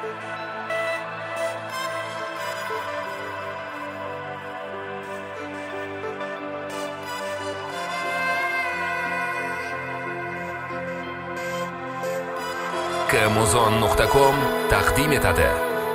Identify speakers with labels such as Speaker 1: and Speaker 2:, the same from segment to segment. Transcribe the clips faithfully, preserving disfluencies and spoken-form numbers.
Speaker 1: kmuzon nuqta com taqdim etadi.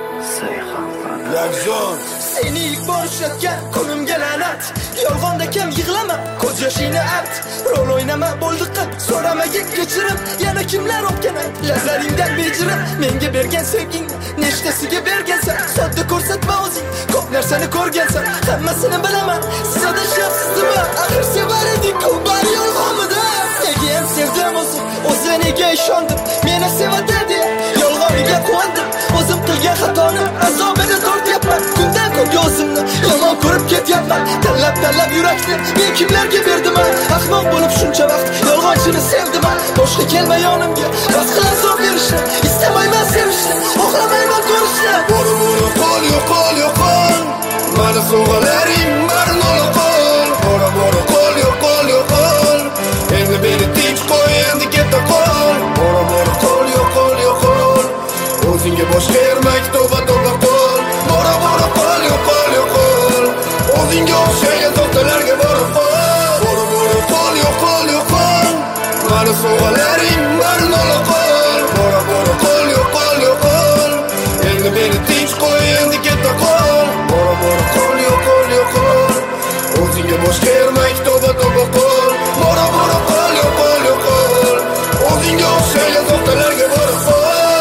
Speaker 2: Yakjon
Speaker 3: seni ilk borishlatgan kunimga la'nat. Yolg'onda kam yig'lama, ko'z yoshingni art. Rol o'ynama, bo'ldi qil, so'ramaga kechirim. Yana kimlar o'pgan lablaringdan bejirib. Menga bergan sevgingni nechtasiga bergansan? Sodda ko'rsatma o'zing, ko'p narsani ko'rgansan. Hammasini bilaman, siz adashyapsizmi? Axir sevar edik-ku, bari yolg'onmidi? Nega ham sevdim o'zim, o'ziniga ishondim. Meni sevadi, yolg'oniga quvondim. O'zim qilgan xatoni azobini tortyapman. Kundan kunga o'zimni yomon ko'rib ketyapman. Tanlab tanlab yurakni men kimlarga berdim? Ahmoq bo'lib shuncha vaqt yolg'onchini sevdim. Boshqa kelma yonimga, bas qilan so'z berishni. Istamayman sevishni, xohlamayman ko'rishni.
Speaker 2: Bora bora qol yo'qol yo'qol, mani sovg'alaring bari noloqol. Bora bora qol yo'qol yo'qol, endi meni tinch qo'y, endi keta qol. Bora bora qol yo'qol yo'qol, o'zingga boshqa ermak to'ba to'ba qol. Bora bora qol yo'qol yo'qol, o'zingga o'xshagan to'xtalarga borib qol. Bora bora qol yo'qol yo'qol, mani sovg'alaring bari noloqol. Bora bora qol yo'qol yo'qol, endi meni tinch qo'y, endi keta qol. Bora bora qol yo'qol yo'qol, o'zingga boshqa ermak to'ba to'ba qol. Bora bora qol yo'qol yo'qol, o'zingga o'xshagan to'xtalarga borib qol.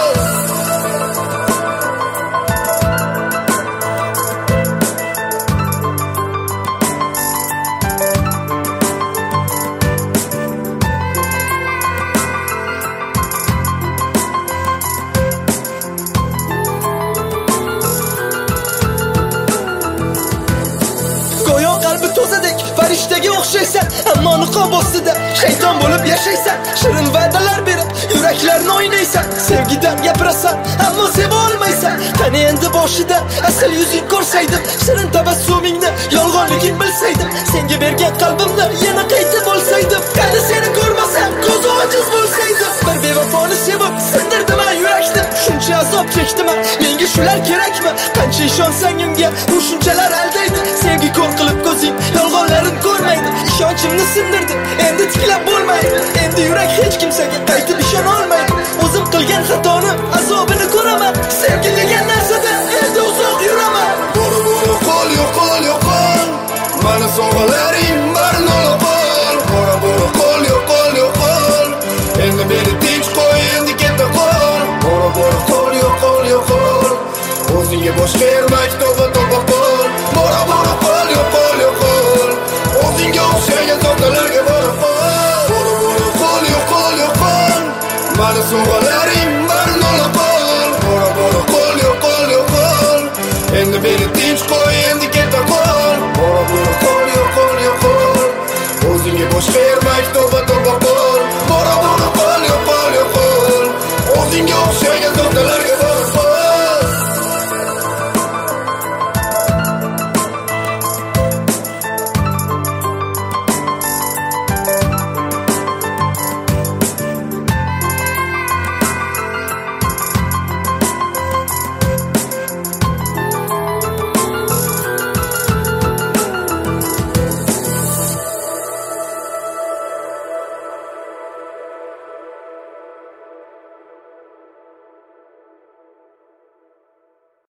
Speaker 3: Farishtaga o'xshaysan, ammo niqob ostida shayton bo'lib yashaysan. Shirin va'dalar berib yuraklarni o'ynaysan. Sevgidan gapirasan, ammo seva olmaysan. Qani endi boshida asl yuzing ko'rsaydim, shirin tabassumingni yolg'onliging bilsaydim. Senga bergan qalbimni yana qaytib olsaydim. Qani seni ko'rmasam, ko'z ojiz bo'lsaydim. Bir bevafoni sevib sindirdim yurakni. Shuncha azob chekdim, menga shular kerakmi? Qancha ishonsang unga, u shunchalar aldaydi. Sevgi ko'r qilib ko'zing yolg'onlarin ko'rmaydi. Ishonchimni sindirdim, endi tiklab bo'lmaydi. Endi yurak hech kimsaga qaytib ishona olmaydi. O'zim qilgan xatoni azobini ko'raman. Sevgi degan narsada endi uzoq yuraman.
Speaker 2: Bora bora qol yo'qol yo'qol, mani sovg'alaring bari noloqol. Bora bora qol yo'qol yo'qol, endi meni tinch qo'y, endi keta qol. Bora bora qol yo'qol yo'qol, o'zingga boshqa ermak to'ba to'ba qol. Bora bora qol yo'qol yo'qol, o'zingga o'xshagan to'xtalarga borib qol. Bora bora qol yo'qol yo'qol, mani sovg'alaring